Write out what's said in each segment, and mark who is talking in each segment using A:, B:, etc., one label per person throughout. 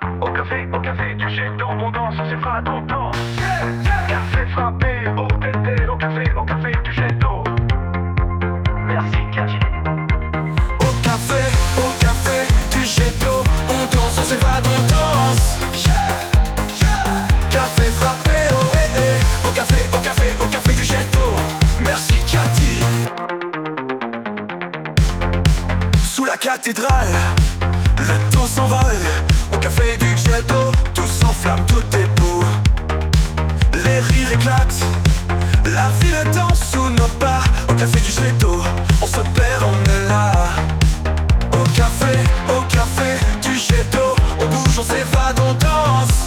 A: Au café du jet d'eau, on danse, c'est pas longtemps. Café frappé, au TT, au café du jet d'eau. Merci Cathy.
B: Au café du jet d'eau, on danse, on s'évade, on danse. Café frappé, oh eh eh. Au café du jet d'eau. Merci Cathy. Sous la cathédrale, le taux s'envole. Au café du jet d'eau, tout s'enflamme, tout est beau. Les rires éclatent, la ville danse sous nos pas. Au café du jet d'eau, on se perd, on est là. Au café du jet d'eau, on bouge, on s'évade, on danse.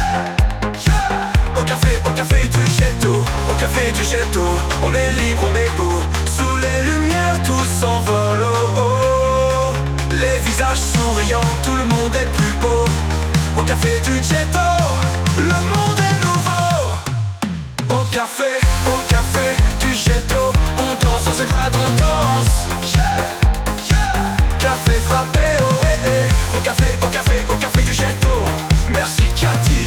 B: Au café du jet d'eau, au café du jet d'eau, on est libre, on est beau. Sous les lumières, tout s'envole, oh, oh. Les visages souriants, tout le monde est plus beau. Au café du jet d'eau, le monde est nouveau. Au café du jet d'eau, on danse, on s'évade, on danse. Café frappé, oh eh eh. Au café du jet d'eau. Merci Cathy.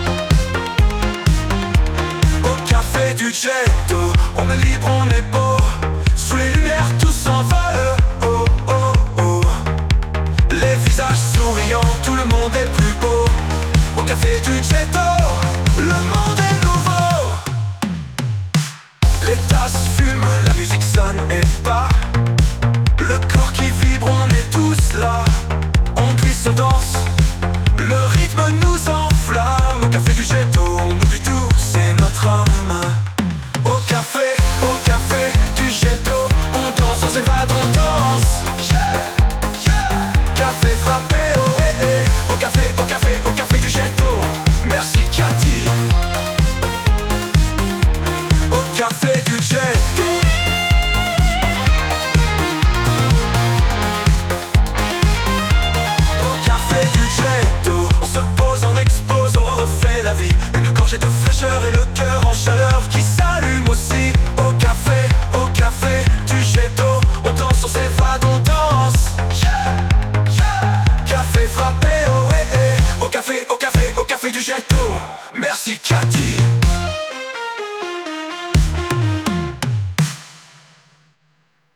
B: Au café du jet d'eau, on est libre, on est beau. Sous les lumières, tout s'envole, oh oh oh. Les visages souriants, tout le monde est plus beau. Au café du jet d'eau, le monde est nouveau. Les tasses fument, la musique sonne et bat. Le corps qui vibre, on est tous là. On glisse, on danse, le rythme nous enflamme. Au café du jet d'eau, on oublie tout, c'est notre âme. Au café du jet d'eau, on danse, on s'évade, on danse. Café frappé, oh eh eh. Au café du jet d'eau. Merci Cathy. Au café du jet d'eau. Une gorgée de fraîcheur et le cœur en chaleur qui s'allume aussi. Au café du jet d'eau, on danse, on s'évade, on danse. Café frappé, oh eh eh. Au café du jet d'eau. Merci Cathy.